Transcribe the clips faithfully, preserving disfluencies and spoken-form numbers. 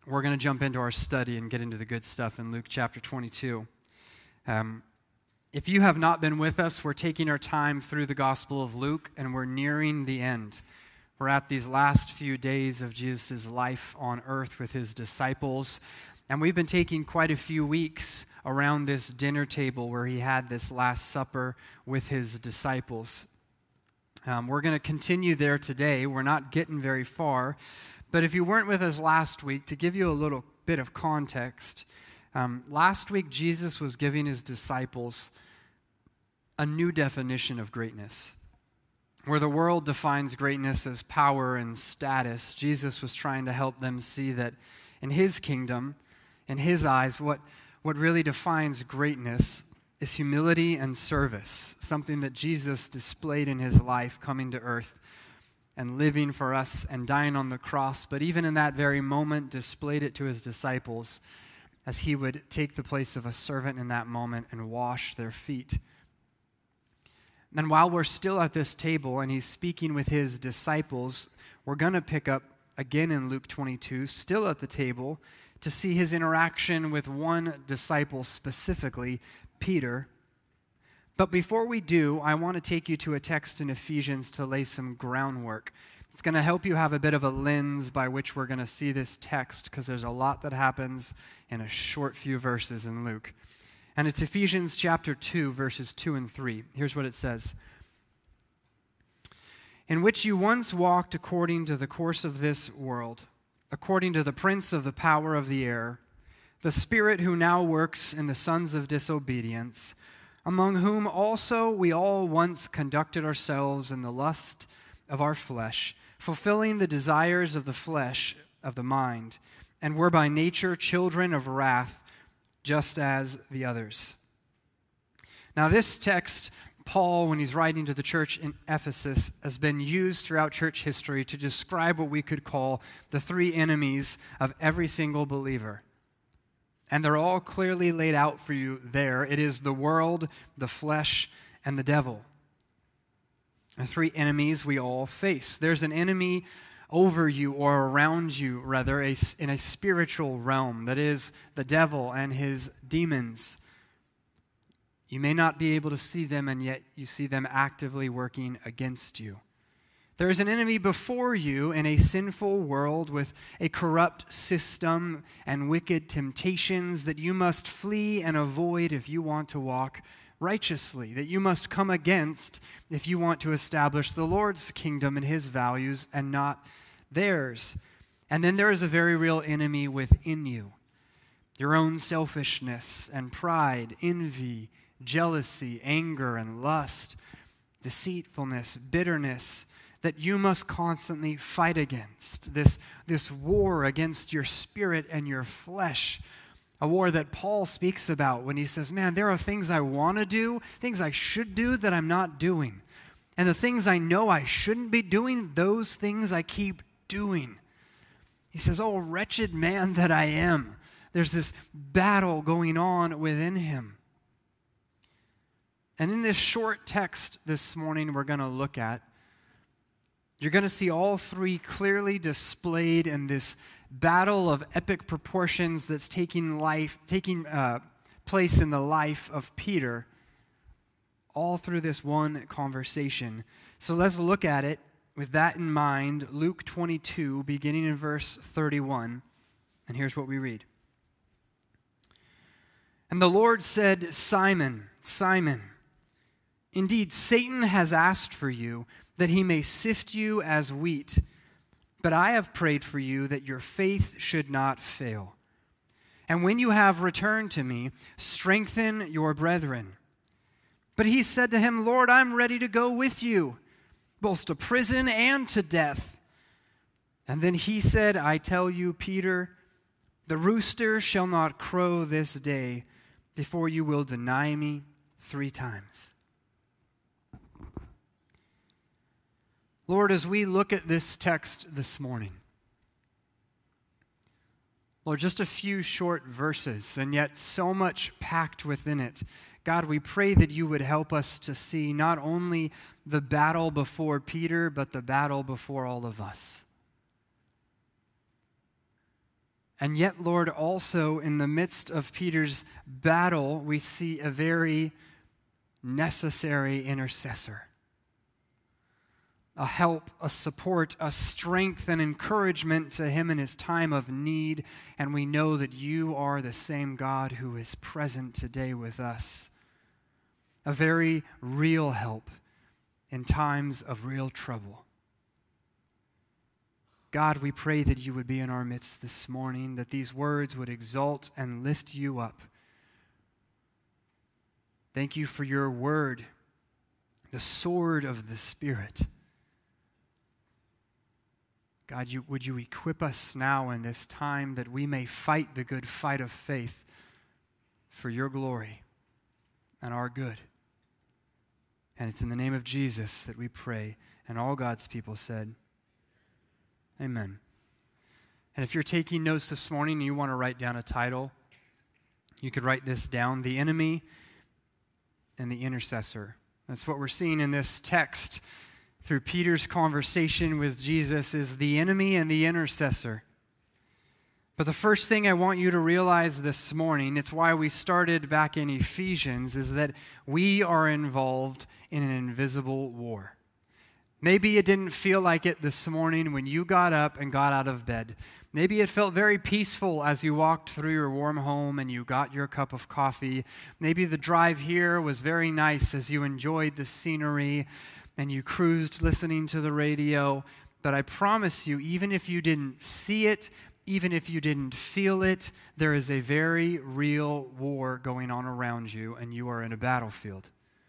we're going to jump into our study and get into the good stuff in Luke chapter twenty-two. Um, if you have not been with us, we're taking our time through the Gospel of Luke, and we're nearing the end. We're at these last few days of Jesus' life on earth with his disciples, and we've been taking quite a few weeks around this dinner table where he had this Last Supper with his disciples. Um, we're going to continue there today. We're not getting very far. But if you weren't with us last week, to give you a little bit of context, um, last week Jesus was giving his disciples a new definition of greatness. Where the world defines greatness as power and status, Jesus was trying to help them see that in his kingdom, in his eyes, what, what really defines greatness is humility and service, something that Jesus displayed in his life coming to earth and living for us and dying on the cross, but even in that very moment displayed it to his disciples as he would take the place of a servant in that moment and wash their feet. And while we're still at this table and he's speaking with his disciples, we're going to pick up again in Luke twenty-two, still at the table, to see his interaction with one disciple specifically, Peter. But before we do, I want to take you to a text in Ephesians to lay some groundwork. It's going to help you have a bit of a lens by which we're going to see this text, because there's a lot that happens in a short few verses in Luke. And it's Ephesians chapter two, verses two and three. Here's what it says. In which you once walked according to the course of this world, according to the prince of the power of the air, the spirit who now works in the sons of disobedience, among whom also we all once conducted ourselves in the lust of our flesh, fulfilling the desires of the flesh, of the mind, and were by nature children of wrath, just as the others. Now this text, Paul, when he's writing to the church in Ephesus, has been used throughout church history to describe what we could call the three enemies of every single believer. And they're all clearly laid out for you there. It is the world, the flesh, and the devil. The three enemies we all face. There's an enemy over you, or around you, rather, a, in a spiritual realm. That is the devil and his demons. You may not be able to see them, and yet you see them actively working against you. There is an enemy before you in a sinful world with a corrupt system and wicked temptations that you must flee and avoid if you want to walk righteously, that you must come against if you want to establish the Lord's kingdom and his values and not theirs. And then there is a very real enemy within you, your own selfishness and pride, envy, jealousy, anger and lust, deceitfulness, bitterness, that you must constantly fight against, this, this war against your spirit and your flesh, a war that Paul speaks about when he says, man, there are things I want to do, things I should do that I'm not doing. And the things I know I shouldn't be doing, those things I keep doing. He says, oh, wretched man that I am. There's this battle going on within him. And in this short text this morning we're going to look at, you're going to see all three clearly displayed in this battle of epic proportions that's taking life, taking uh, place in the life of Peter, all through this one conversation. So let's look at it with that in mind. Luke twenty-two, beginning in verse thirty-one, and here's what we read. And the Lord said, Simon, Simon, indeed Satan has asked for you, that he may sift you as wheat. But I have prayed for you that your faith should not fail. And when you have returned to me, strengthen your brethren. But he said to him, Lord, I'm ready to go with you, both to prison and to death. And then he said, I tell you, Peter, the rooster shall not crow this day before you will deny me three times. Lord, as we look at this text this morning, Lord, just a few short verses, and yet so much packed within it. God, we pray that you would help us to see not only the battle before Peter, but the battle before all of us. And yet, Lord, also in the midst of Peter's battle, we see a very necessary intercessor. A help, a support, a strength, and encouragement to him in his time of need. And we know that you are the same God who is present today with us. A very real help in times of real trouble. God, we pray that you would be in our midst this morning, that these words would exalt and lift you up. Thank you for your word, the sword of the Spirit. God, you, would you equip us now in this time that we may fight the good fight of faith for your glory and our good. And it's in the name of Jesus that we pray. And all God's people said, amen. And if you're taking notes this morning and you want to write down a title, you could write this down: The Enemy and the Intercessor. That's what we're seeing in this text through Peter's conversation with Jesus, is the enemy and the intercessor. But the first thing I want you to realize this morning, it's why we started back in Ephesians, is that we are involved in an invisible war. Maybe it didn't feel like it this morning when you got up and got out of bed. Maybe it felt very peaceful as you walked through your warm home and you got your cup of coffee. Maybe the drive here was very nice as you enjoyed the scenery and you cruised listening to the radio. But I promise you, even if you didn't see it, even if you didn't feel it, there is a very real war going on around you, and you are in a battlefield.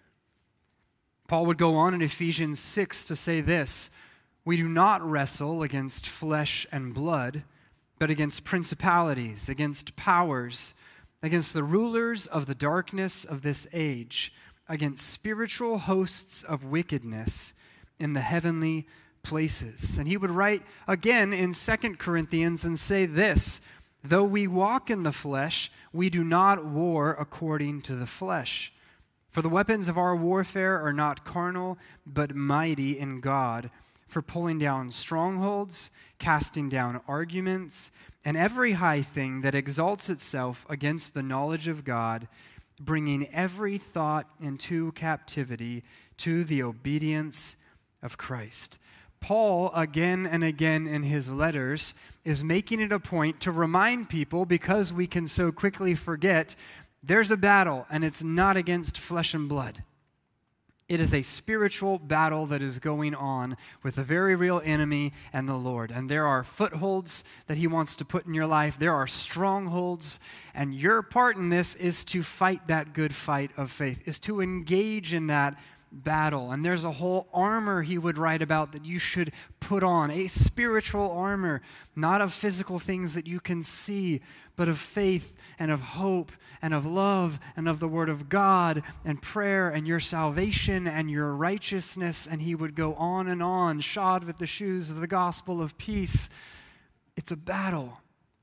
Paul would go on in Ephesians six to say this: we do not wrestle against flesh and blood, but against principalities, against powers, against the rulers of the darkness of this age, against spiritual hosts of wickedness in the heavenly places. And he would write again in Second Corinthians and say this: though we walk in the flesh, we do not war according to the flesh. For the weapons of our warfare are not carnal, but mighty in God, for pulling down strongholds, casting down arguments, and every high thing that exalts itself against the knowledge of God, bringing every thought into captivity to the obedience of Christ. Paul, again and again in his letters, is making it a point to remind people, because we can so quickly forget, there's a battle, and it's not against flesh and blood. It is a spiritual battle that is going on with a very real enemy and the Lord. And there are footholds that he wants to put in your life. There are strongholds. And your part in this is to fight that good fight of faith, is to engage in that battle. And there's a whole armor he would write about that you should put on, a spiritual armor, not of physical things that you can see, but of faith and of hope and of love and of the Word of God and prayer and your salvation and your righteousness. And he would go on and on, shod with the shoes of the gospel of peace. It's a battle.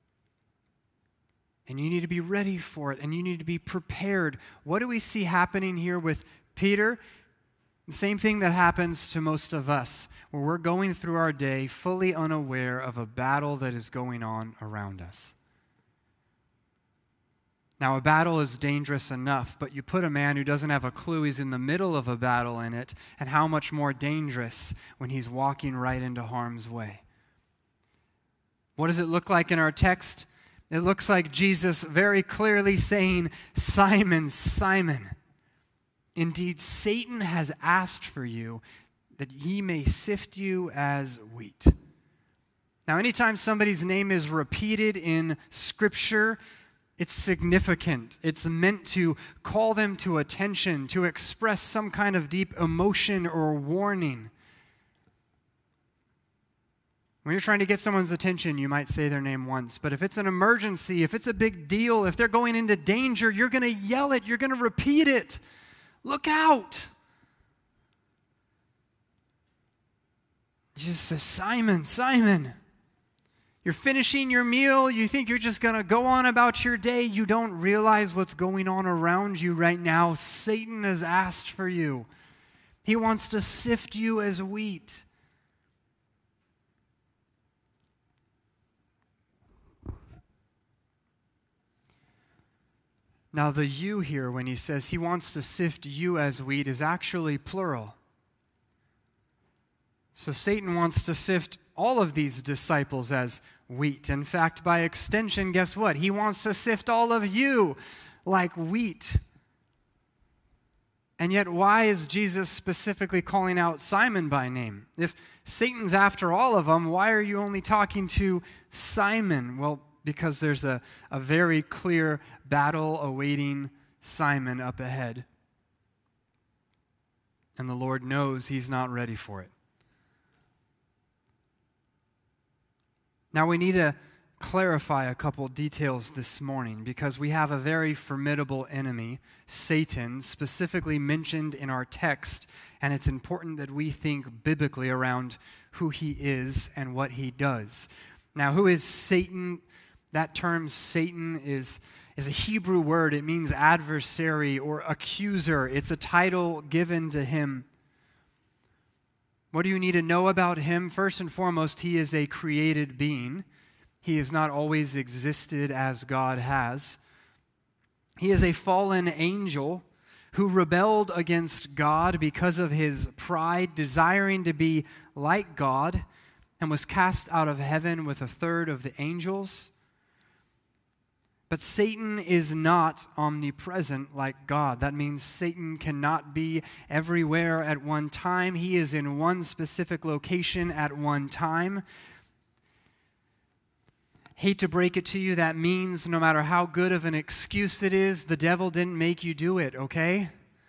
And you need to be ready for it, and you need to be prepared. What do we see happening here with Peter? The same thing that happens to most of us, where we're going through our day fully unaware of a battle that is going on around us. Now, a battle is dangerous enough, but you put a man who doesn't have a clue he's in the middle of a battle in it, and how much more dangerous when he's walking right into harm's way. What does it look like in our text? It looks like Jesus very clearly saying, Simon, Simon, indeed, Satan has asked for you that he may sift you as wheat. Now, anytime somebody's name is repeated in Scripture, it's significant. It's meant to call them to attention, to express some kind of deep emotion or warning. When you're trying to get someone's attention, you might say their name once. But if it's an emergency, if it's a big deal, if they're going into danger, you're going to yell it. You're going to repeat it. Look out. Jesus says, Simon, Simon, you're finishing your meal. You think you're just going to go on about your day. You don't realize what's going on around you right now. Satan has asked for you. He wants to sift you as wheat. Now, the you here, when he says he wants to sift you as wheat, is actually plural. So Satan wants to sift all of these disciples as wheat. In fact, by extension, guess what? He wants to sift all of you like wheat. And yet, why is Jesus specifically calling out Simon by name? If Satan's after all of them, why are you only talking to Simon? Well, because there's a, a very clear battle awaiting Simon up ahead. And the Lord knows he's not ready for it. Now we need to clarify a couple details this morning because we have a very formidable enemy, Satan, specifically mentioned in our text, and it's important that we think biblically around who he is and what he does. Now, who is Satan? That term Satan is, is a Hebrew word. It means adversary or accuser. It's a title given to him. What do you need to know about him? First and foremost, he is a created being. He has not always existed as God has. He is a fallen angel who rebelled against God because of his pride, desiring to be like God, and was cast out of heaven with a third of the angels. But Satan is not omnipresent like God. That means Satan cannot be everywhere at one time. He is in one specific location at one time. Hate to break it to you, that means no matter how good of an excuse it is, the devil didn't make you do it, okay?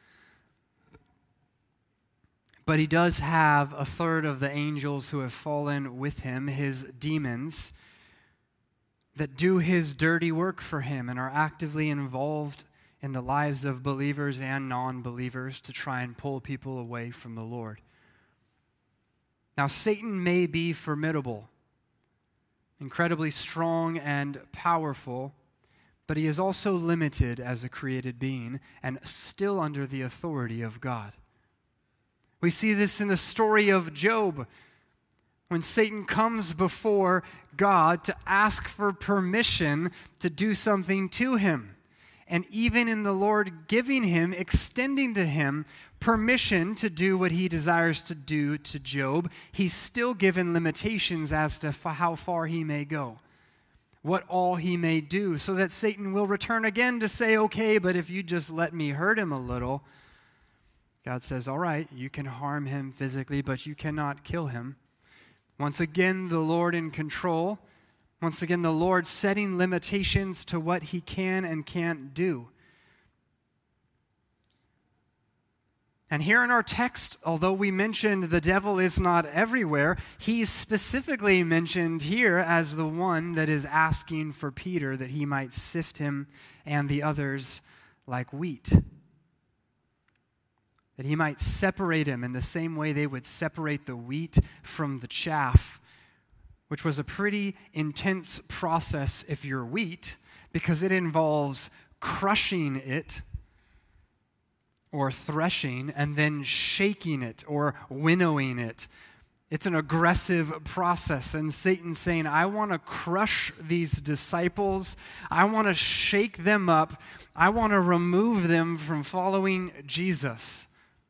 But he does have a third of the angels who have fallen with him, his demons, that do his dirty work for him and are actively involved in the lives of believers and non-believers to try and pull people away from the Lord. Now, Satan may be formidable, incredibly strong and powerful, but he is also limited as a created being and still under the authority of God. We see this in the story of Job, when Satan comes before God to ask for permission to do something to him. And even in the Lord giving him, extending to him permission to do what he desires to do to Job, he's still given limitations as to how far he may go, what all he may do, so that Satan will return again to say, okay, but if you just let me hurt him a little, God says, all right, you can harm him physically, but you cannot kill him. Once again, the Lord in control. Once again, the Lord setting limitations to what he can and can't do. And here in our text, although we mentioned the devil is not everywhere, he's specifically mentioned here as the one that is asking for Peter that he might sift him and the others like wheat. That he might separate him in the same way they would separate the wheat from the chaff, which was a pretty intense process if you're wheat, because it involves crushing it or threshing and then shaking it or winnowing it. It's an aggressive process, and Satan's saying, I want to crush these disciples. I want to shake them up. I want to remove them from following Jesus.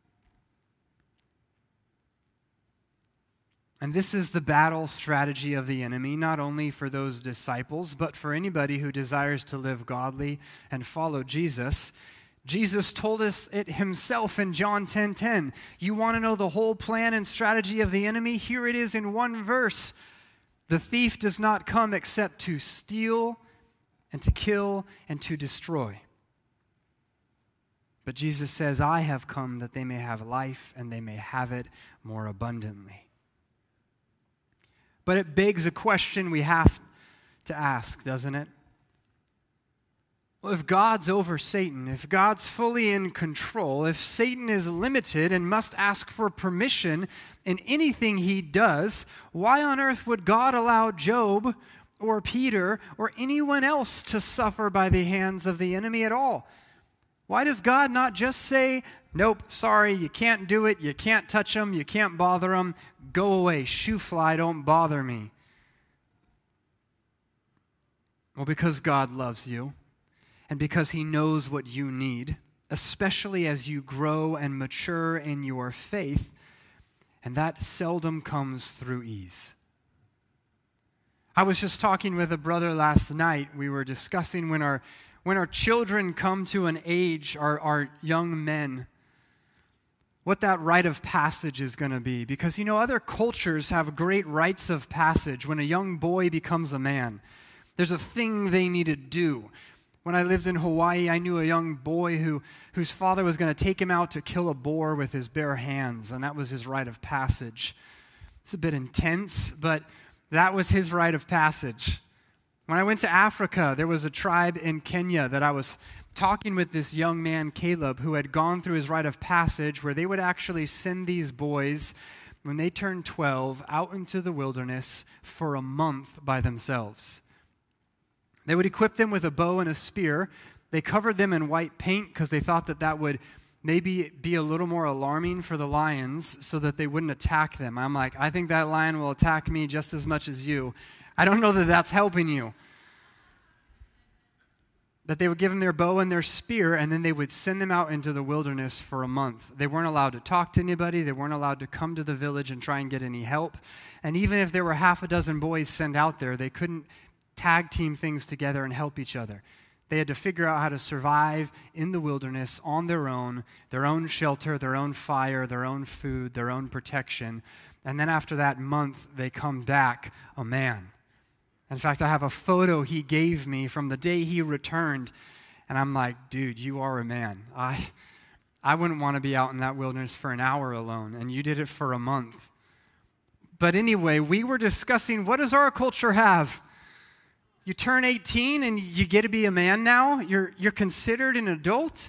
And this is the battle strategy of the enemy, not only for those disciples, but for anybody who desires to live godly and follow Jesus. Jesus told us it himself in John ten ten. You want to know the whole plan and strategy of the enemy? Here it is in one verse. The thief does not come except to steal and to kill and to destroy. But Jesus says, I have come that they may have life and they may have it more abundantly. But it begs a question we have to ask, doesn't it? Well, if God's over Satan, if God's fully in control, if Satan is limited and must ask for permission in anything he does, why on earth would God allow Job or Peter or anyone else to suffer by the hands of the enemy at all? Why does God not just say, nope, sorry, you can't do it, you can't touch them, you can't bother them, go away, shoo fly, don't bother me? Well, because God loves you, and because he knows what you need, especially as you grow and mature in your faith, and that seldom comes through ease. I was just talking with a brother last night. We were discussing when our when our children come to an age, our, our young men, what that rite of passage is going to be. Because, you know, other cultures have great rites of passage. When a young boy becomes a man, there's a thing they need to do. When I lived in Hawaii, I knew a young boy who whose father was going to take him out to kill a boar with his bare hands, and that was his rite of passage. It's a bit intense, but that was his rite of passage. When I went to Africa, there was a tribe in Kenya that I was talking with this young man, Caleb, who had gone through his rite of passage where they would actually send these boys, when they turned twelve, out into the wilderness for a month by themselves. They would equip them with a bow and a spear. They covered them in white paint because they thought that that would maybe be a little more alarming for the lions so that they wouldn't attack them. I'm like, I think that lion will attack me just as much as you. I don't know that that's helping you. That they would give them their bow and their spear, and then they would send them out into the wilderness for a month. They weren't allowed to talk to anybody. They weren't allowed to come to the village and try and get any help. And even if there were half a dozen boys sent out there, they couldn't tag team things together and help each other. They had to figure out how to survive in the wilderness on their own, their own shelter, their own fire, their own food, their own protection. And then after that month, they come back a man. In fact, I have a photo he gave me from the day he returned, and I'm like, dude, you are a man. I I wouldn't want to be out in that wilderness for an hour alone, and you did it for a month. But anyway, we were discussing, what does our culture have? You turn eighteen and you get to be a man now? You're you're considered an adult?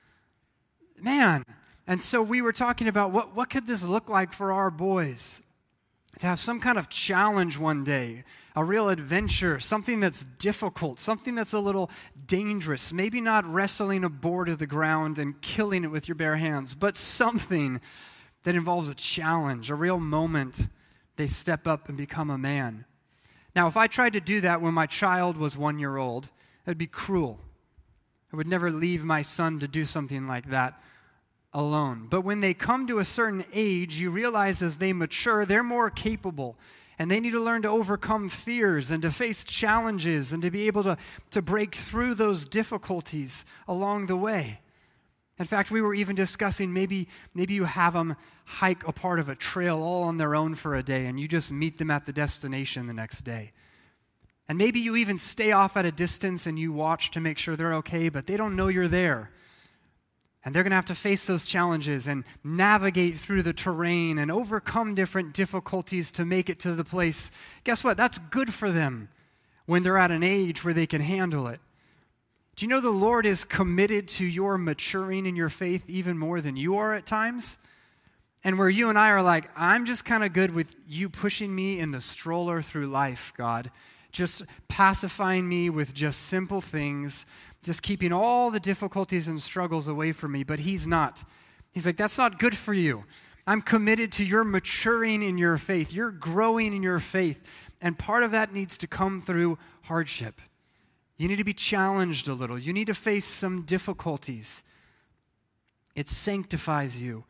Man. And so we were talking about what, what could this look like for our boys? To have some kind of challenge one day, a real adventure, something that's difficult, something that's a little dangerous, maybe not wrestling a boar to the ground and killing it with your bare hands, but something that involves a challenge, a real moment they step up and become a man. Now, if I tried to do that when my child was one year old, it would be cruel. I would never leave my son to do something like that alone. But when they come to a certain age, you realize as they mature, they're more capable. And they need to learn to overcome fears and to face challenges and to be able to, to break through those difficulties along the way. In fact, we were even discussing maybe, maybe you have them hike a part of a trail all on their own for a day and you just meet them at the destination the next day. And maybe you even stay off at a distance and you watch to make sure they're okay, but they don't know you're there. And they're going to have to face those challenges and navigate through the terrain and overcome different difficulties to make it to the place. Guess what? That's good for them when they're at an age where they can handle it. Do you know the Lord is committed to your maturing in your faith even more than you are at times? And where you and I are like, I'm just kind of good with you pushing me in the stroller through life, God. Just pacifying me with just simple things, just keeping all the difficulties and struggles away from me, but he's not. He's like, that's not good for you. I'm committed to your maturing in your faith. You're growing in your faith, and part of that needs to come through hardship. You need to be challenged a little. You need to face some difficulties. It sanctifies you.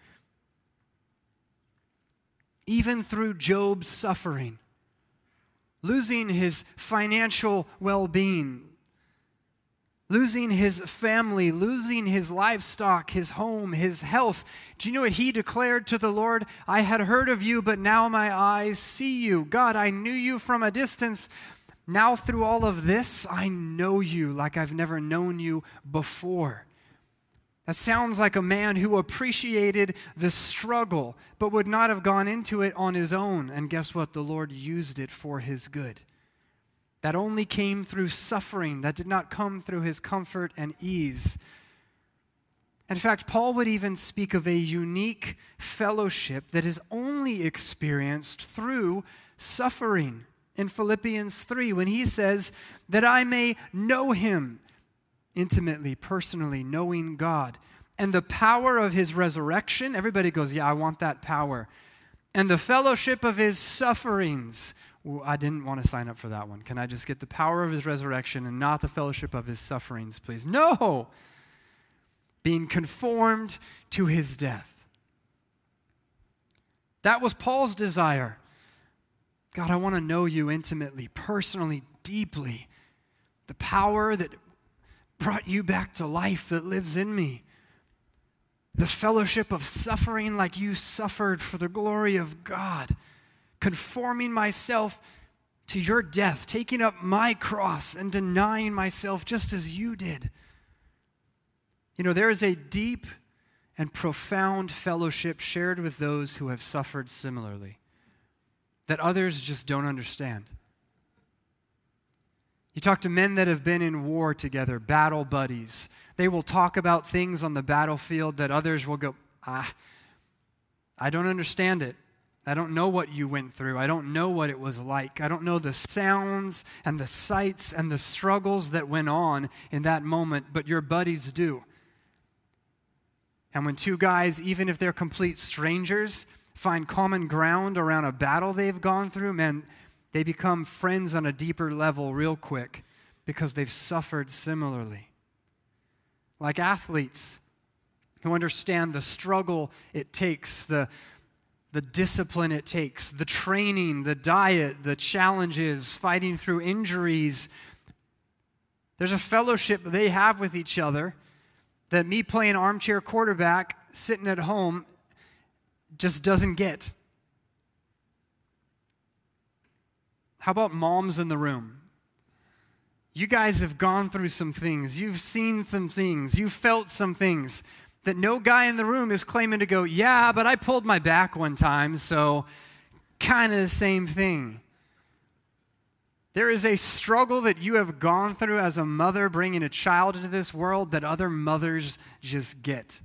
Even through Job's suffering, losing his financial well-being, losing his family, losing his livestock, his home, his health. Do you know what he declared to the Lord? I had heard of you, but now my eyes see you. God, I knew you from a distance. Now through all of this, I know you like I've never known you before. That sounds like a man who appreciated the struggle, but would not have gone into it on his own. And guess what? The Lord used it for his good. That only came through suffering. That did not come through his comfort and ease. In fact, Paul would even speak of a unique fellowship that is only experienced through suffering. In Philippians three, when he says, that I may know him intimately, personally, knowing God, and the power of his resurrection. Everybody goes, yeah, I want that power. And the fellowship of his sufferings, well, I didn't want to sign up for that one. Can I just get the power of his resurrection and not the fellowship of his sufferings, please? No! Being conformed to his death. That was Paul's desire. God, I want to know you intimately, personally, deeply. The power that brought you back to life that lives in me. The fellowship of suffering like you suffered for the glory of God. Conforming myself to your death, taking up my cross and denying myself just as you did. You know, there is a deep and profound fellowship shared with those who have suffered similarly that others just don't understand. You talk to men that have been in war together, battle buddies. They will talk about things on the battlefield that others will go, ah, I don't understand it. I don't know what you went through. I don't know what it was like. I don't know the sounds and the sights and the struggles that went on in that moment, but your buddies do. And when two guys, even if they're complete strangers, find common ground around a battle they've gone through, man, they become friends on a deeper level real quick because they've suffered similarly. Like athletes who understand the struggle it takes, the, the discipline it takes, the training, the diet, the challenges, fighting through injuries. There's a fellowship they have with each other that me playing armchair quarterback sitting at home just doesn't get. How about moms in the room? You guys have gone through some things. You've seen some things. You've felt some things that no guy in the room is claiming to go, yeah, but I pulled my back one time, so kind of the same thing. There is a struggle that you have gone through as a mother bringing a child into this world that other mothers just get.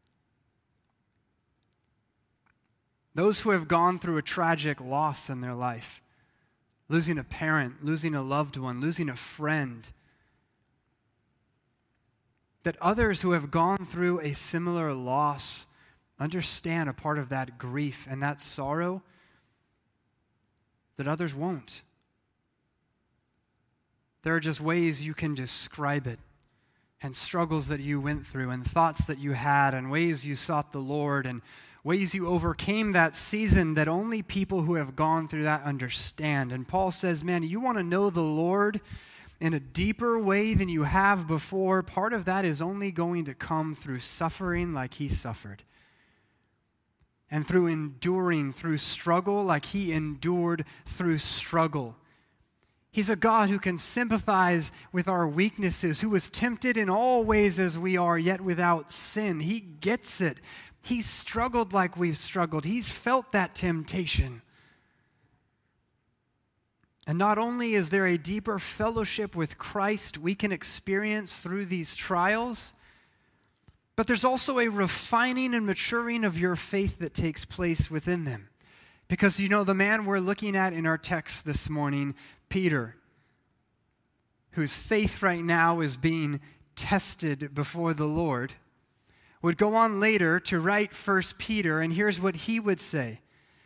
Those who have gone through a tragic loss in their life, losing a parent, losing a loved one, losing a friend, that others who have gone through a similar loss understand a part of that grief and that sorrow that others won't. There are just ways you can describe it, and struggles that you went through, and thoughts that you had, and ways you sought the Lord, and ways you overcame that season that only people who have gone through that understand. And Paul says, man, you want to know the Lord in a deeper way than you have before. Part of that is only going to come through suffering like he suffered. And through enduring through struggle like he endured through struggle. He's a God who can sympathize with our weaknesses, who was tempted in all ways as we are, yet without sin. He gets it. He's struggled like we've struggled. He's felt that temptation. And not only is there a deeper fellowship with Christ we can experience through these trials, but there's also a refining and maturing of your faith that takes place within them. Because, you know, the man we're looking at in our text this morning, Peter, whose faith right now is being tested before the Lord, would go on later to write First Peter, and here's what he would say.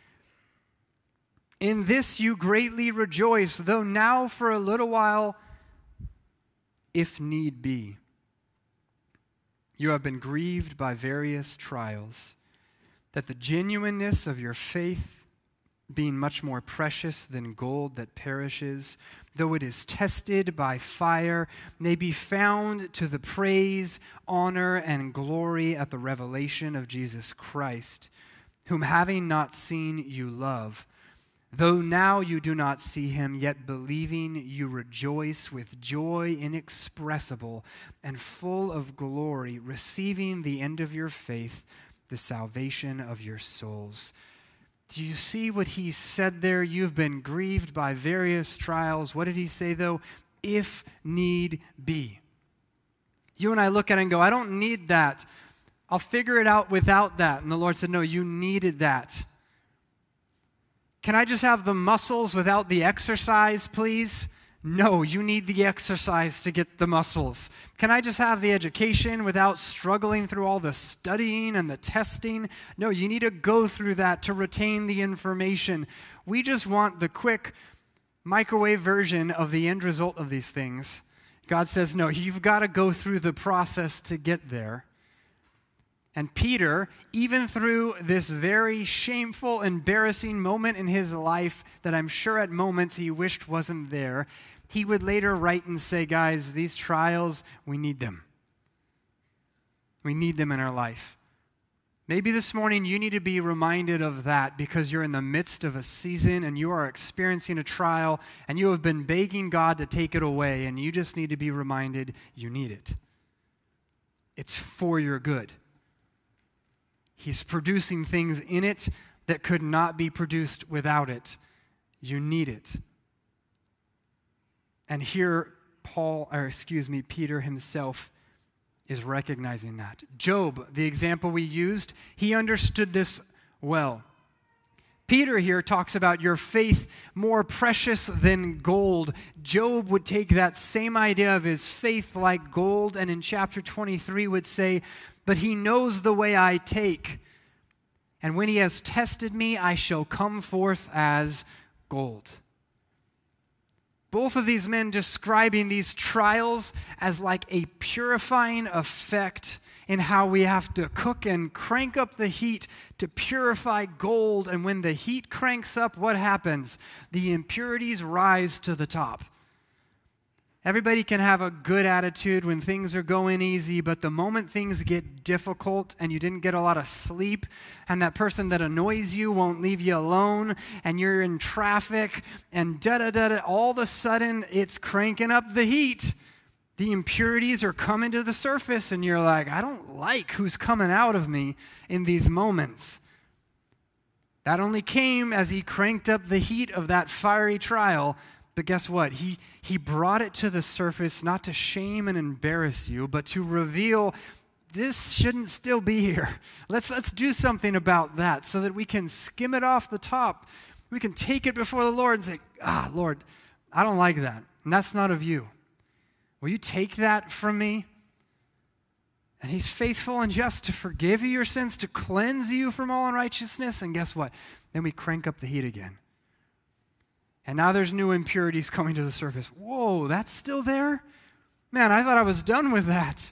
In this you greatly rejoice, though now for a little while, if need be, you have been grieved by various trials, that the genuineness of your faith, being much more precious than gold that perishes, though it is tested by fire, may be found to the praise, honor, and glory at the revelation of Jesus Christ, whom having not seen you love, though now you do not see him, yet believing you rejoice with joy inexpressible and full of glory, receiving the end of your faith, the salvation of your souls. Do you see what he said there? You've been grieved by various trials. What did he say, though? If need be. You and I look at it and go, I don't need that. I'll figure it out without that. And the Lord said, no, you needed that. Can I just have the muscles without the exercise, please? No, you need the exercise to get the muscles. Can I just have the education without struggling through all the studying and the testing? No, you need to go through that to retain the information. We just want the quick microwave version of the end result of these things. God says, no, you've got to go through the process to get there. And Peter, even through this very shameful, embarrassing moment in his life that I'm sure at moments he wished wasn't there, he would later write and say, guys, these trials, we need them. We need them in our life. Maybe this morning you need to be reminded of that because you're in the midst of a season and you are experiencing a trial and you have been begging God to take it away, and you just need to be reminded you need it. It's for your good. He's producing things in it that could not be produced without it. You need it. And here Paul, or excuse me, Peter himself is recognizing that. Job, the example we used, he understood this well. Peter here talks about your faith more precious than gold. Job would take that same idea of his faith like gold, and in chapter twenty-three would say, but he knows the way I take, and when he has tested me, I shall come forth as gold. Both of these men describing these trials as like a purifying effect in how we have to cook and crank up the heat to purify gold. And when the heat cranks up, what happens? The impurities rise to the top. Everybody can have a good attitude when things are going easy, but the moment things get difficult and you didn't get a lot of sleep, and that person that annoys you won't leave you alone, and you're in traffic, and da-da-da-da, all of a sudden it's cranking up the heat. The impurities are coming to the surface, and you're like, I don't like who's coming out of me in these moments. That only came as he cranked up the heat of that fiery trial. But guess what? He, he brought it to the surface not to shame and embarrass you, but to reveal this shouldn't still be here. Let's, let's do something about that so that we can skim it off the top. We can take it before the Lord and say, ah, Lord, I don't like that. And that's not of you. Will you take that from me? And he's faithful and just to forgive you your sins, to cleanse you from all unrighteousness. And guess what? Then we crank up the heat again. And now there's new impurities coming to the surface. Whoa, that's still there? Man, I thought I was done with that.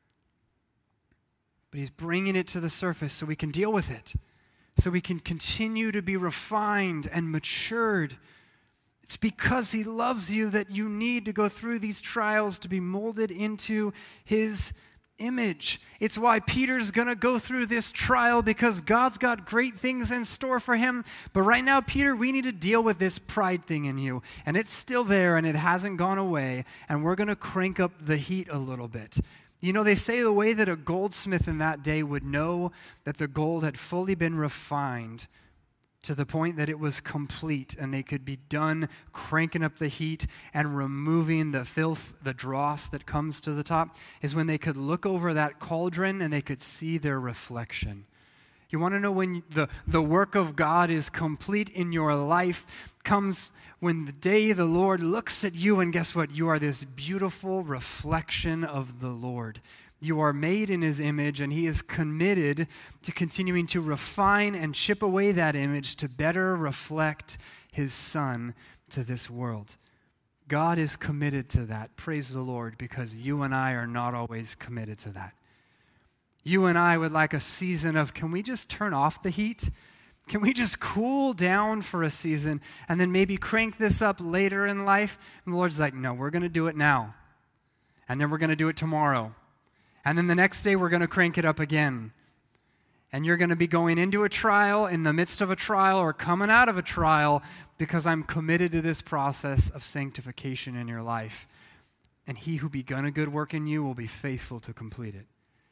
But he's bringing it to the surface so we can deal with it, so we can continue to be refined and matured. It's because he loves you that you need to go through these trials to be molded into his image. It's why Peter's going to go through this trial, because God's got great things in store for him. But right now, Peter, we need to deal with this pride thing in you. And it's still there and it hasn't gone away. And we're going to crank up the heat a little bit. You know, they say the way that a goldsmith in that day would know that the gold had fully been refined to the point that it was complete and they could be done cranking up the heat and removing the filth, the dross that comes to the top, is when they could look over that cauldron and they could see their reflection. You want to know when the, the work of God is complete in your life comes when the day the Lord looks at you, and guess what? You are this beautiful reflection of the Lord. You are made in his image, and he is committed to continuing to refine and chip away that image to better reflect his Son to this world. God is committed to that. Praise the Lord, because you and I are not always committed to that. You and I would like a season of, can we just turn off the heat? Can we just cool down for a season and then maybe crank this up later in life? And the Lord's like, no, we're going to do it now. And then we're going to do it tomorrow. And then the next day, we're going to crank it up again. And you're going to be going into a trial, in the midst of a trial, or coming out of a trial, because I'm committed to this process of sanctification in your life. And he who begun a good work in you will be faithful to complete it.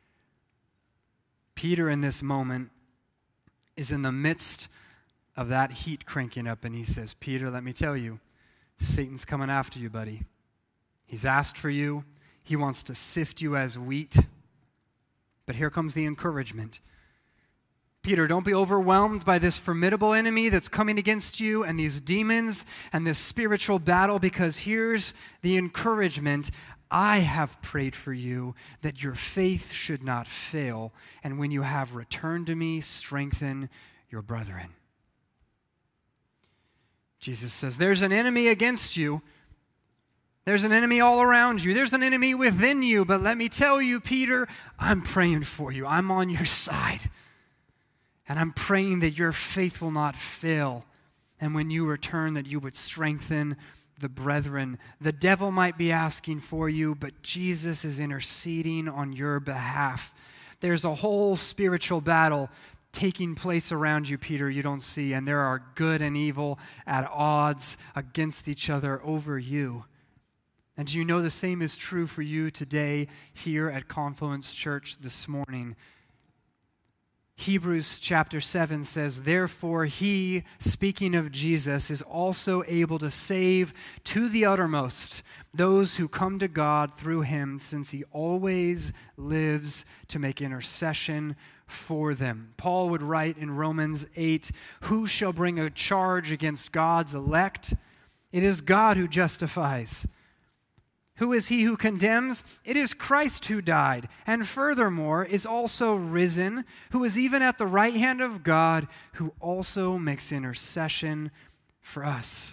Peter, in this moment, is in the midst of that heat cranking up, and he says, Peter, let me tell you, Satan's coming after you, buddy. He's asked for you. He wants to sift you as wheat. But here comes the encouragement. Peter, don't be overwhelmed by this formidable enemy that's coming against you and these demons and this spiritual battle, because here's the encouragement. I have prayed for you that your faith should not fail, and when you have returned to me, strengthen your brethren. Jesus says, there's an enemy against you. There's an enemy all around you. There's an enemy within you. But let me tell you, Peter, I'm praying for you. I'm on your side. And I'm praying that your faith will not fail. And when you return, that you would strengthen the brethren. The devil might be asking for you, but Jesus is interceding on your behalf. There's a whole spiritual battle taking place around you, Peter, you don't see. And there are good and evil at odds against each other over you. And do you know the same is true for you today here at Confluence Church this morning? Hebrews chapter seven says, therefore he, speaking of Jesus, is also able to save to the uttermost those who come to God through him, since he always lives to make intercession for them. Paul would write in Romans eight, who shall bring a charge against God's elect? It is God who justifies. Who is he who condemns? It is Christ who died, and furthermore is also risen, who is even at the right hand of God, who also makes intercession for us.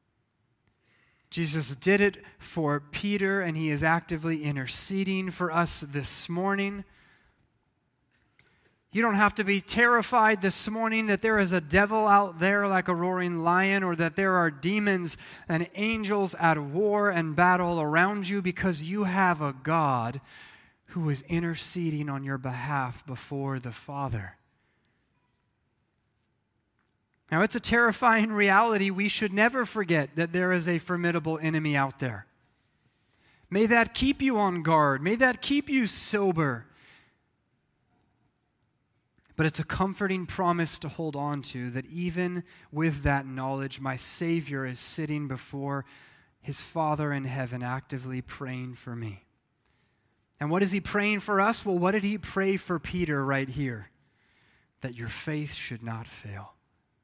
Jesus did it for Peter, and he is actively interceding for us this morning. You don't have to be terrified this morning that there is a devil out there like a roaring lion, or that there are demons and angels at war and battle around you, because you have a God who is interceding on your behalf before the Father. Now, it's a terrifying reality. We should never forget that there is a formidable enemy out there. May that keep you on guard. May that keep you sober. But it's a comforting promise to hold on to, that even with that knowledge, my Savior is sitting before his Father in heaven, actively praying for me. And what is he praying for us? Well, what did he pray for Peter right here? That your faith should not fail.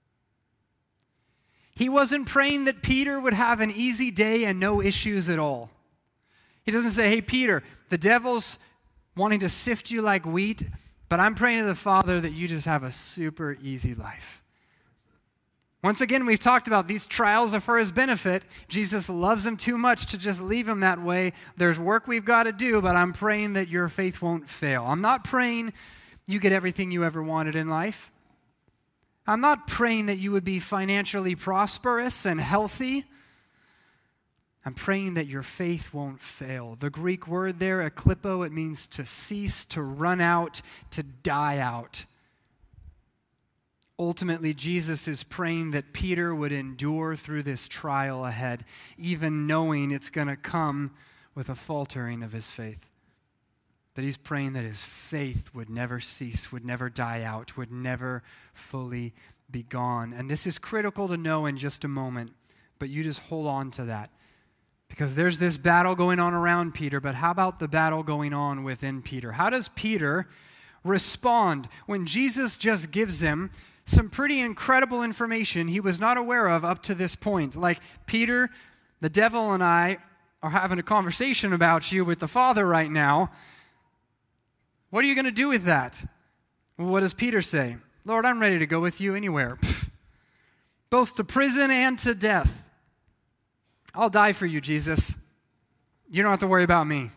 He wasn't praying that Peter would have an easy day and no issues at all. He doesn't say, hey, Peter, the devil's wanting to sift you like wheat, but I'm praying to the Father that you just have a super easy life. Once again, we've talked about these trials are for his benefit. Jesus loves him too much to just leave him that way. There's work we've got to do, but I'm praying that your faith won't fail. I'm not praying you get everything you ever wanted in life. I'm not praying that you would be financially prosperous and healthy. I'm praying that your faith won't fail. The Greek word there, eklipo, it means to cease, to run out, to die out. Ultimately, Jesus is praying that Peter would endure through this trial ahead, even knowing it's going to come with a faltering of his faith. That he's praying that his faith would never cease, would never die out, would never fully be gone. And this is critical to know in just a moment, but you just hold on to that. Because there's this battle going on around Peter, but how about the battle going on within Peter? How does Peter respond when Jesus just gives him some pretty incredible information he was not aware of up to this point? Like, Peter, the devil and I are having a conversation about you with the Father right now. What are you going to do with that? Well, what does Peter say? Lord, I'm ready to go with you anywhere. Both to prison and to death. I'll die for you, Jesus. You don't have to worry about me.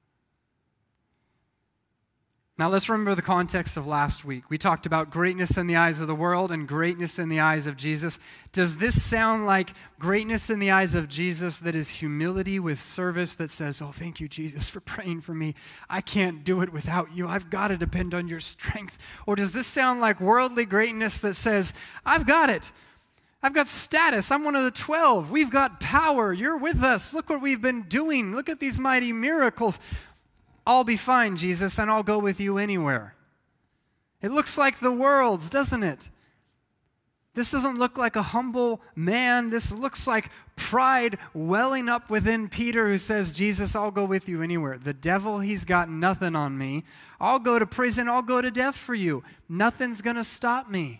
Now let's remember the context of last week. We talked about greatness in the eyes of the world and greatness in the eyes of Jesus. Does this sound like greatness in the eyes of Jesus that is humility with service, that says, oh, thank you, Jesus, for praying for me. I can't do it without you. I've got to depend on your strength. Or does this sound like worldly greatness that says, I've got it. I've got status. I'm one of the twelve. We've got power. You're with us. Look what we've been doing. Look at these mighty miracles. I'll be fine, Jesus, and I'll go with you anywhere. It looks like the world's, doesn't it? This doesn't look like a humble man. This looks like pride welling up within Peter, who says, Jesus, I'll go with you anywhere. The devil, he's got nothing on me. I'll go to prison. I'll go to death for you. Nothing's going to stop me.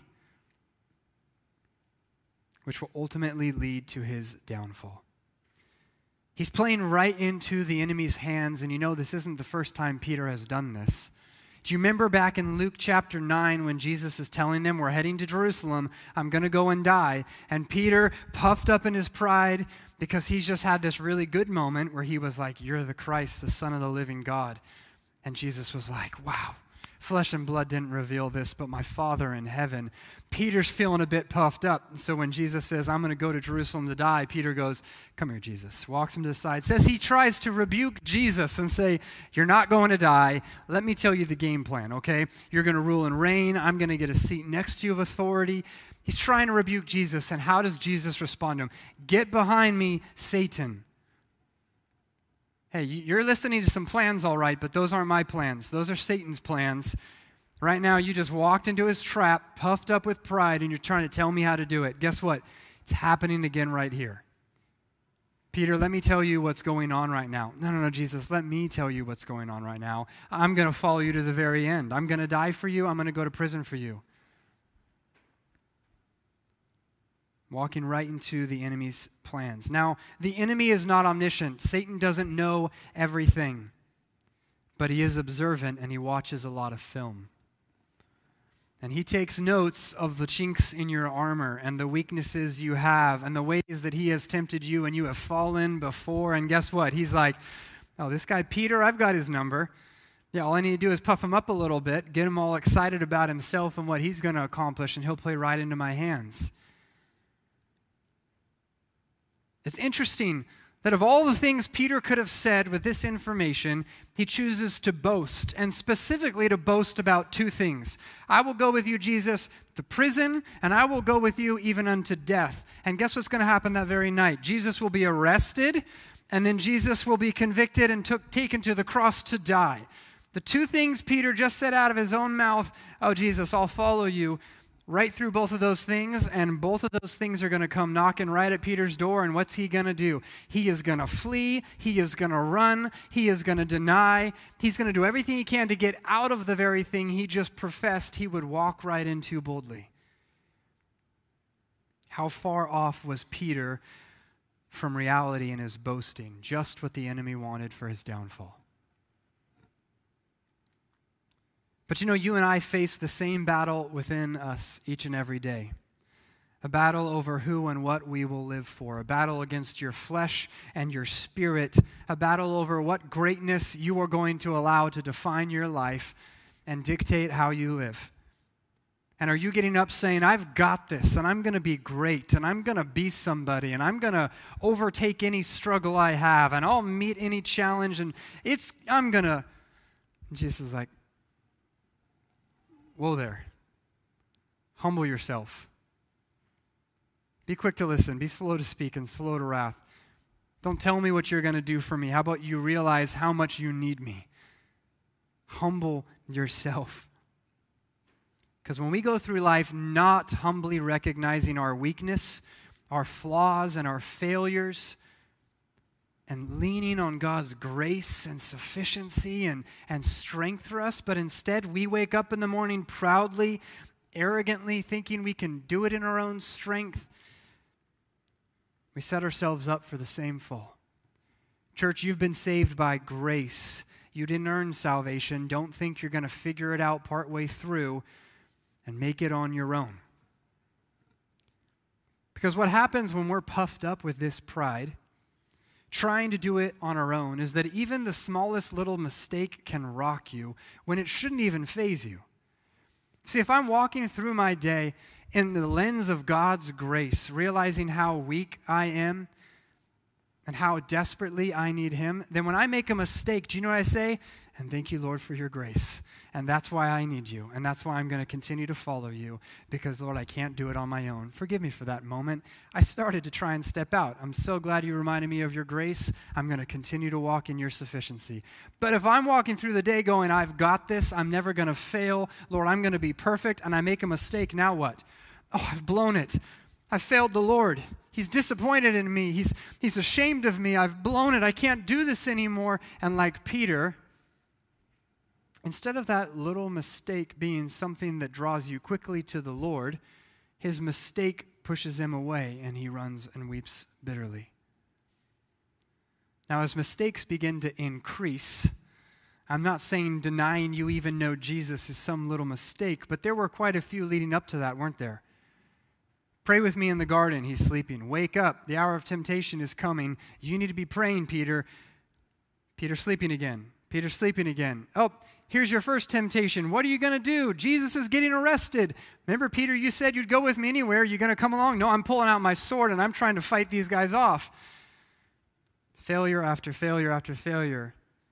Which will ultimately lead to his downfall. He's playing right into the enemy's hands, and you know this isn't the first time Peter has done this. Do you remember back in Luke chapter nine when Jesus is telling them, we're heading to Jerusalem, I'm going to go and die. And Peter, puffed up in his pride, because he's just had this really good moment where he was like, you're the Christ, the Son of the living God. And Jesus was like, wow, flesh and blood didn't reveal this, but my Father in heaven. Peter's feeling a bit puffed up. And so when Jesus says, I'm going to go to Jerusalem to die, Peter goes, come here, Jesus. Walks him to the side. Says he tries to rebuke Jesus and say, you're not going to die. Let me tell you the game plan, okay? You're going to rule and reign. I'm going to get a seat next to you of authority. He's trying to rebuke Jesus. And how does Jesus respond to him? Get behind me, Satan. Hey, you're listening to some plans, all right, but those aren't my plans. Those are Satan's plans. Right now, you just walked into his trap, puffed up with pride, and you're trying to tell me how to do it. Guess what? It's happening again right here. Peter, let me tell you what's going on right now. No, no, no, Jesus, let me tell you what's going on right now. I'm going to follow you to the very end. I'm going to die for you. I'm going to go to prison for you. Walking right into the enemy's plans. Now, the enemy is not omniscient. Satan doesn't know everything, but he is observant and he watches a lot of film. And he takes notes of the chinks in your armor and the weaknesses you have and the ways that he has tempted you and you have fallen before. And guess what? He's like, oh, this guy Peter, I've got his number. Yeah, all I need to do is puff him up a little bit, get him all excited about himself and what he's going to accomplish, and he'll play right into my hands. It's interesting that of all the things Peter could have said with this information, he chooses to boast, and specifically to boast about two things. I will go with you, Jesus, to prison, and I will go with you even unto death. And guess what's going to happen that very night? Jesus will be arrested, and then Jesus will be convicted and took, taken to the cross to die. The two things Peter just said out of his own mouth, oh, Jesus, I'll follow you, right through both of those things, and both of those things are going to come knocking right at Peter's door, and what's he going to do? He is going to flee, he is going to run, he is going to deny, he's going to do everything he can to get out of the very thing he just professed he would walk right into boldly. How far off was Peter from reality in his boasting? Just what the enemy wanted for his downfall. But you know, you and I face the same battle within us each and every day. A battle over who and what we will live for. A battle against your flesh and your spirit. A battle over what greatness you are going to allow to define your life and dictate how you live. And are you getting up saying, I've got this, and I'm going to be great, and I'm going to be somebody, and I'm going to overtake any struggle I have, and I'll meet any challenge, and it's, I'm going to... Jesus is like, whoa there. Humble yourself. Be quick to listen. Be slow to speak and slow to wrath. Don't tell me what you're going to do for me. How about you realize how much you need me? Humble yourself. Because when we go through life not humbly recognizing our weakness, our flaws, and our failures, and leaning on God's grace and sufficiency and, and strength for us, but instead we wake up in the morning proudly, arrogantly, thinking we can do it in our own strength, we set ourselves up for the same fall. Church, you've been saved by grace. You didn't earn salvation. Don't think you're going to figure it out partway through and make it on your own. Because what happens when we're puffed up with this pride, trying to do it on our own, is that even the smallest little mistake can rock you when it shouldn't even faze you. See, if I'm walking through my day in the lens of God's grace, realizing how weak I am and how desperately I need Him, then when I make a mistake, do you know what I say? And thank you, Lord, for your grace. And that's why I need you. And that's why I'm going to continue to follow you. Because, Lord, I can't do it on my own. Forgive me for that moment. I started to try and step out. I'm so glad you reminded me of your grace. I'm going to continue to walk in your sufficiency. But if I'm walking through the day going, I've got this, I'm never going to fail, Lord, I'm going to be perfect, and I make a mistake, now what? Oh, I've blown it. I failed the Lord. He's disappointed in me. He's, he's ashamed of me. I've blown it. I can't do this anymore. And like Peter, instead of that little mistake being something that draws you quickly to the Lord, his mistake pushes him away, and he runs and weeps bitterly. Now, as mistakes begin to increase, I'm not saying denying you even know Jesus is some little mistake, but there were quite a few leading up to that, weren't there? Pray with me in the garden. He's sleeping. Wake up. The hour of temptation is coming. You need to be praying, Peter. Peter's sleeping again. Peter's sleeping again. Oh, here's your first temptation. What are you going to do? Jesus is getting arrested. Remember, Peter, you said you'd go with me anywhere. You're going to come along? No, I'm pulling out my sword and I'm trying to fight these guys off. Failure after failure after failure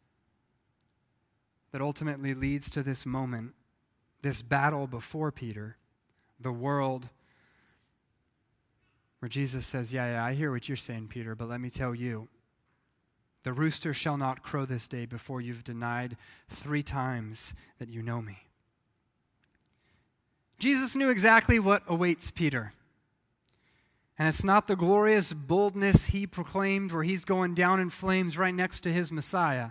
that ultimately leads to this moment, this battle before Peter, the world, where Jesus says, yeah, yeah, I hear what you're saying, Peter, but let me tell you, the rooster shall not crow this day before you've denied three times that you know me. Jesus knew exactly what awaits Peter. And it's not the glorious boldness he proclaimed where he's going down in flames right next to his Messiah.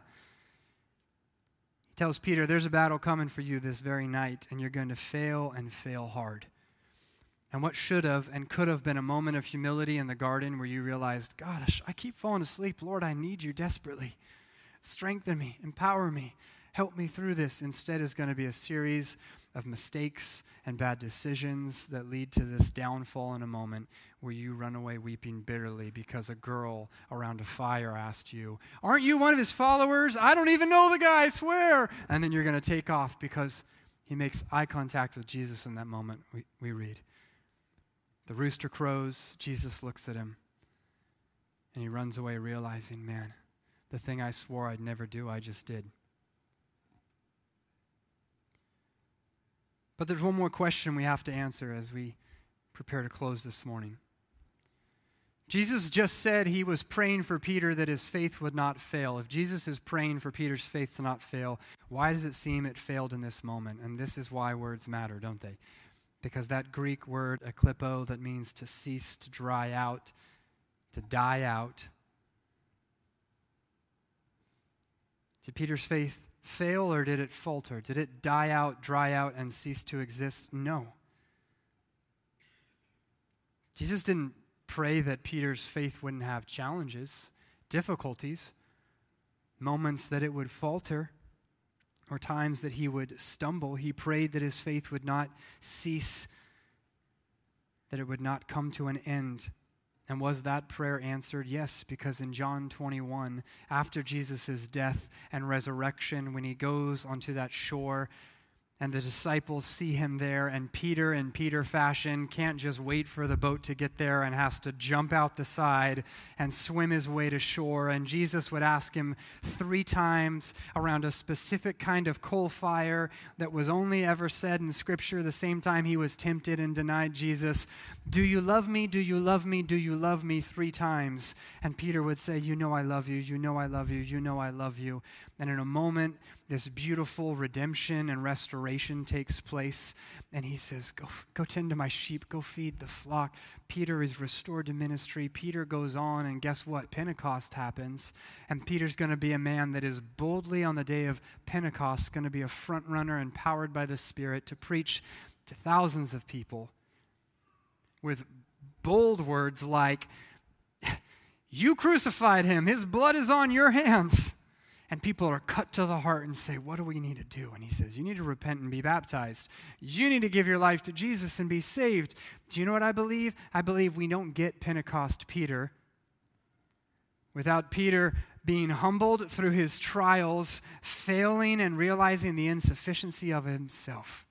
He tells Peter, there's a battle coming for you this very night, and you're going to fail and fail hard. And what should have and could have been a moment of humility in the garden where you realized, gosh, I keep falling asleep. Lord, I need you desperately. Strengthen me, empower me, help me through this. Instead is going to be a series of mistakes and bad decisions that lead to this downfall in a moment where you run away weeping bitterly because a girl around a fire asked you, aren't you one of his followers? I don't even know the guy, I swear. And then you're going to take off because he makes eye contact with Jesus in that moment, we, we read. The rooster crows, Jesus looks at him, and he runs away realizing, man, the thing I swore I'd never do, I just did. But there's one more question we have to answer as we prepare to close this morning. Jesus just said he was praying for Peter that his faith would not fail. If Jesus is praying for Peter's faith to not fail, why does it seem it failed in this moment? And this is why words matter, don't they? Because that Greek word, eklipo, that means to cease, to dry out, to die out. Did Peter's faith fail or did it falter? Did it die out, dry out, and cease to exist? No. Jesus didn't pray that Peter's faith wouldn't have challenges, difficulties, moments that it would falter, or times that he would stumble. He prayed that his faith would not cease, that it would not come to an end. And was that prayer answered? Yes, because in John twenty-one, after Jesus' death and resurrection, when he goes onto that shore and the disciples see him there, and Peter, in Peter fashion, can't just wait for the boat to get there and has to jump out the side and swim his way to shore. And Jesus would ask him three times around a specific kind of coal fire that was only ever said in Scripture the same time he was tempted and denied Jesus, do you love me, do you love me, do you love me, three times. And Peter would say, you know I love you, you know I love you, you know I love you. And in a moment, this beautiful redemption and restoration takes place. And he says, go, go tend to my sheep, go feed the flock. Peter is restored to ministry. Peter goes on, and guess what? Pentecost happens. And Peter's going to be a man that is boldly on the day of Pentecost going to be a front runner empowered by the Spirit to preach to thousands of people with bold words like, you crucified him. His blood is on your hands. And people are cut to the heart and say, what do we need to do? And he says, you need to repent and be baptized. You need to give your life to Jesus and be saved. Do you know what I believe? I believe we don't get Pentecost Peter without Peter being humbled through his trials, failing and realizing the insufficiency of himself.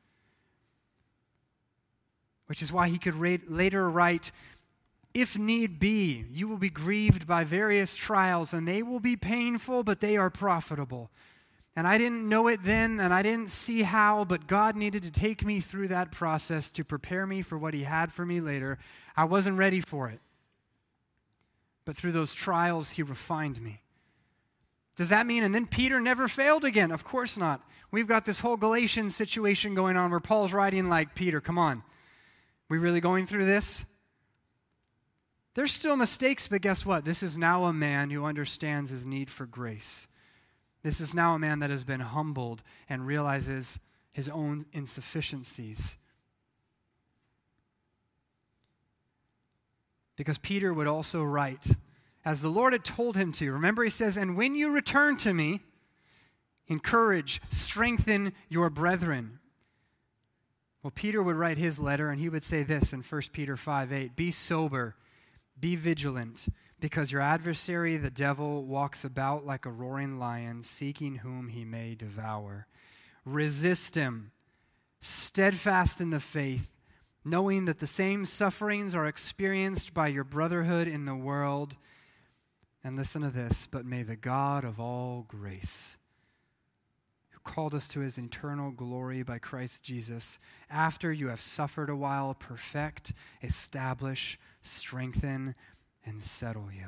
Which is why he could rate, later write, if need be, you will be grieved by various trials, and they will be painful, but they are profitable. And I didn't know it then, and I didn't see how, but God needed to take me through that process to prepare me for what he had for me later. I wasn't ready for it. But through those trials, he refined me. Does that mean, and then Peter never failed again? Of course not. We've got this whole Galatians situation going on where Paul's writing like, Peter, come on. We really going through this? There's still mistakes, but guess what? This is now a man who understands his need for grace. This is now a man that has been humbled and realizes his own insufficiencies. Because Peter would also write, as the Lord had told him to. Remember, he says, and when you return to me, encourage, strengthen your brethren. Well, Peter would write his letter, and he would say this in First Peter five eight, be sober, be vigilant, because your adversary, the devil, walks about like a roaring lion, seeking whom he may devour. Resist him, steadfast in the faith, knowing that the same sufferings are experienced by your brotherhood in the world. And listen to this, but may the God of all grace, who called us to his eternal glory by Christ Jesus, after you have suffered a while, perfect, establish, strengthen, and settle you.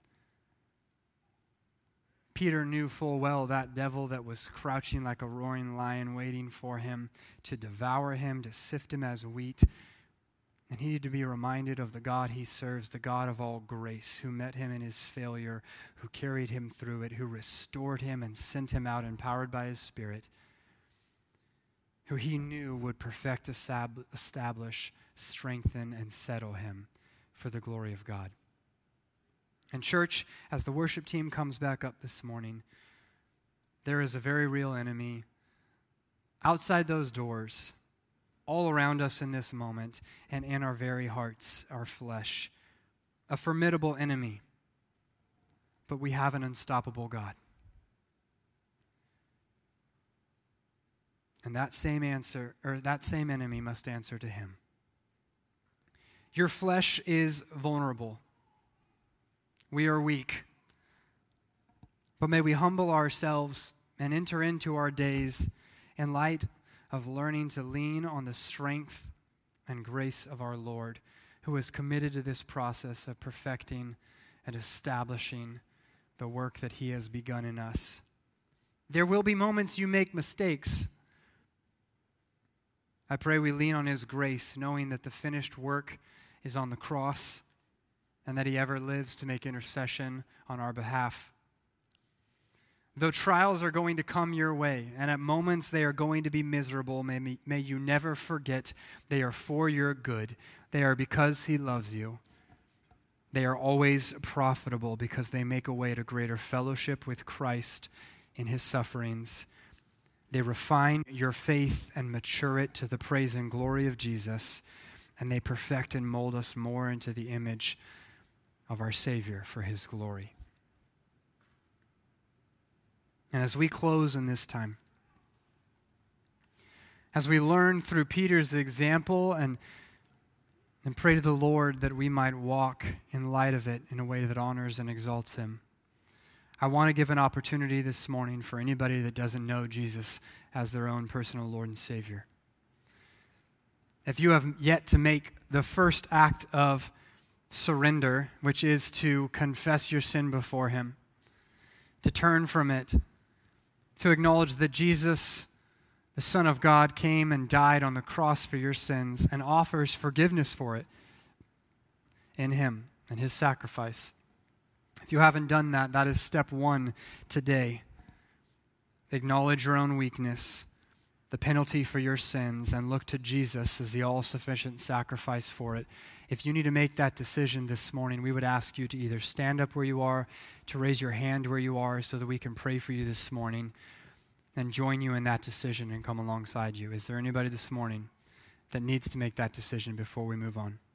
Peter knew full well that devil that was crouching like a roaring lion waiting for him to devour him, to sift him as wheat. And he needed to be reminded of the God he serves, the God of all grace, who met him in his failure, who carried him through it, who restored him and sent him out empowered by his Spirit, who he knew would perfect, establish, strengthen, and settle him for the glory of God. And church, as the worship team comes back up this morning, there is a very real enemy outside those doors, all around us in this moment, and in our very hearts, our flesh. A formidable enemy, but we have an unstoppable God. And that same answer, or that same enemy must answer to him. Your flesh is vulnerable. We are weak. But may we humble ourselves and enter into our days in light of learning to lean on the strength and grace of our Lord, who is committed to this process of perfecting and establishing the work that he has begun in us. There will be moments you make mistakes. I pray we lean on his grace, knowing that the finished work is on the cross, and that he ever lives to make intercession on our behalf. Though trials are going to come your way, and at moments they are going to be miserable, may, may you never forget they are for your good. They are because he loves you. They are always profitable because they make a way to greater fellowship with Christ in his sufferings. They refine your faith and mature it to the praise and glory of Jesus, and they perfect and mold us more into the image of our Savior for his glory. And as we close in this time, as we learn through Peter's example and, and pray to the Lord that we might walk in light of it in a way that honors and exalts him, I want to give an opportunity this morning for anybody that doesn't know Jesus as their own personal Lord and Savior. If you have yet to make the first act of surrender, which is to confess your sin before him, to turn from it, to acknowledge that Jesus, the Son of God, came and died on the cross for your sins and offers forgiveness for it in him and his sacrifice. If you haven't done that, that is step one today. Acknowledge your own weakness, the penalty for your sins, and look to Jesus as the all-sufficient sacrifice for it. If you need to make that decision this morning, we would ask you to either stand up where you are, to raise your hand where you are so that we can pray for you this morning and join you in that decision and come alongside you. Is there anybody this morning that needs to make that decision before we move on?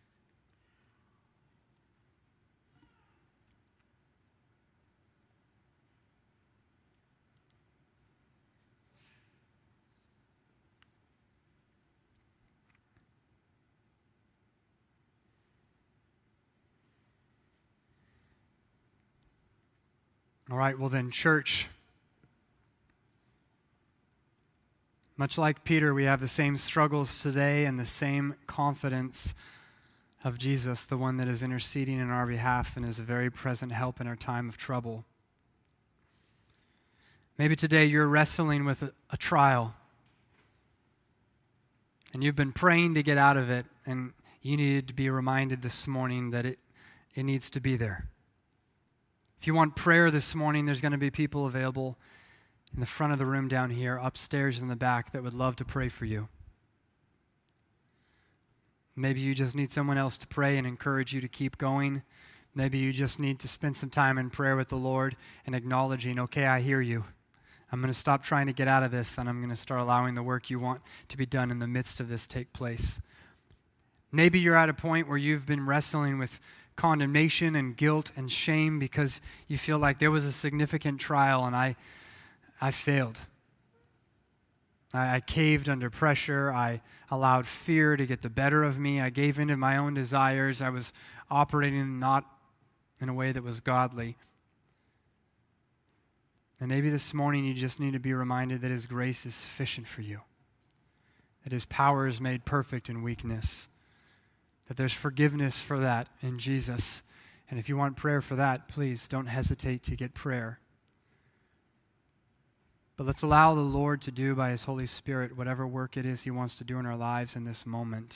All right, well then, church, much like Peter, we have the same struggles today and the same confidence of Jesus, the one that is interceding in our behalf and is a very present help in our time of trouble. Maybe today you're wrestling with a, a trial, and you've been praying to get out of it, and you needed to be reminded this morning that it, it needs to be there. If you want prayer this morning, there's going to be people available in the front of the room down here, upstairs in the back, that would love to pray for you. Maybe you just need someone else to pray and encourage you to keep going. Maybe you just need to spend some time in prayer with the Lord and acknowledging, okay, I hear you. I'm going to stop trying to get out of this, and I'm going to start allowing the work you want to be done in the midst of this take place. Maybe you're at a point where you've been wrestling with condemnation and guilt and shame because you feel like there was a significant trial and I, I failed. I, I caved under pressure. I allowed fear to get the better of me. I gave in to my own desires. I was operating not in a way that was godly. And maybe this morning you just need to be reminded that His grace is sufficient for you, that His power is made perfect in weakness, that there's forgiveness for that in Jesus. And if you want prayer for that, please don't hesitate to get prayer. But let's allow the Lord to do by His Holy Spirit whatever work it is He wants to do in our lives in this moment.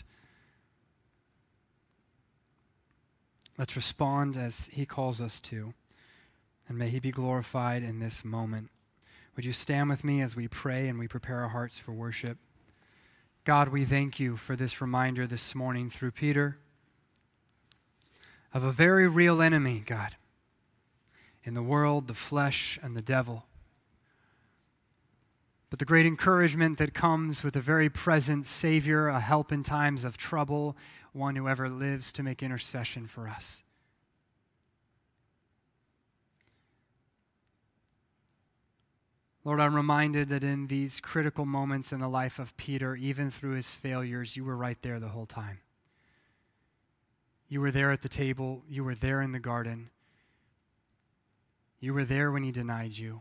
Let's respond as He calls us to. And may He be glorified in this moment. Would you stand with me as we pray and we prepare our hearts for worship? God, we thank You for this reminder this morning through Peter of a very real enemy, God, in the world, the flesh, and the devil. But the great encouragement that comes with a very present Savior, a help in times of trouble, one who ever lives to make intercession for us. Lord, I'm reminded that in these critical moments in the life of Peter, even through his failures, You were right there the whole time. You were there at the table. You were there in the garden. You were there when he denied You.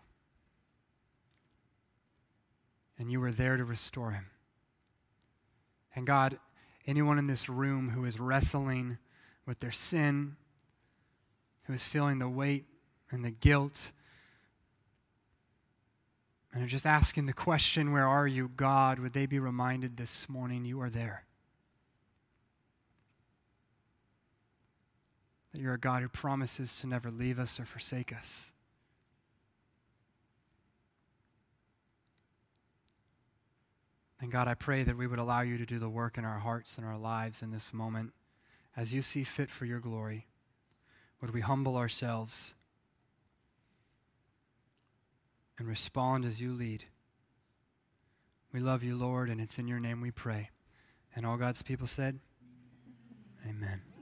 And You were there to restore him. And God, anyone in this room who is wrestling with their sin, who is feeling the weight and the guilt, and are just asking the question, where are You, God? Would they be reminded this morning You are there. That You're a God who promises to never leave us or forsake us. And God, I pray that we would allow You to do the work in our hearts and our lives in this moment as You see fit for Your glory. Would we humble ourselves and respond as You lead? We love You, Lord, and it's in Your name we pray. And all God's people said, amen.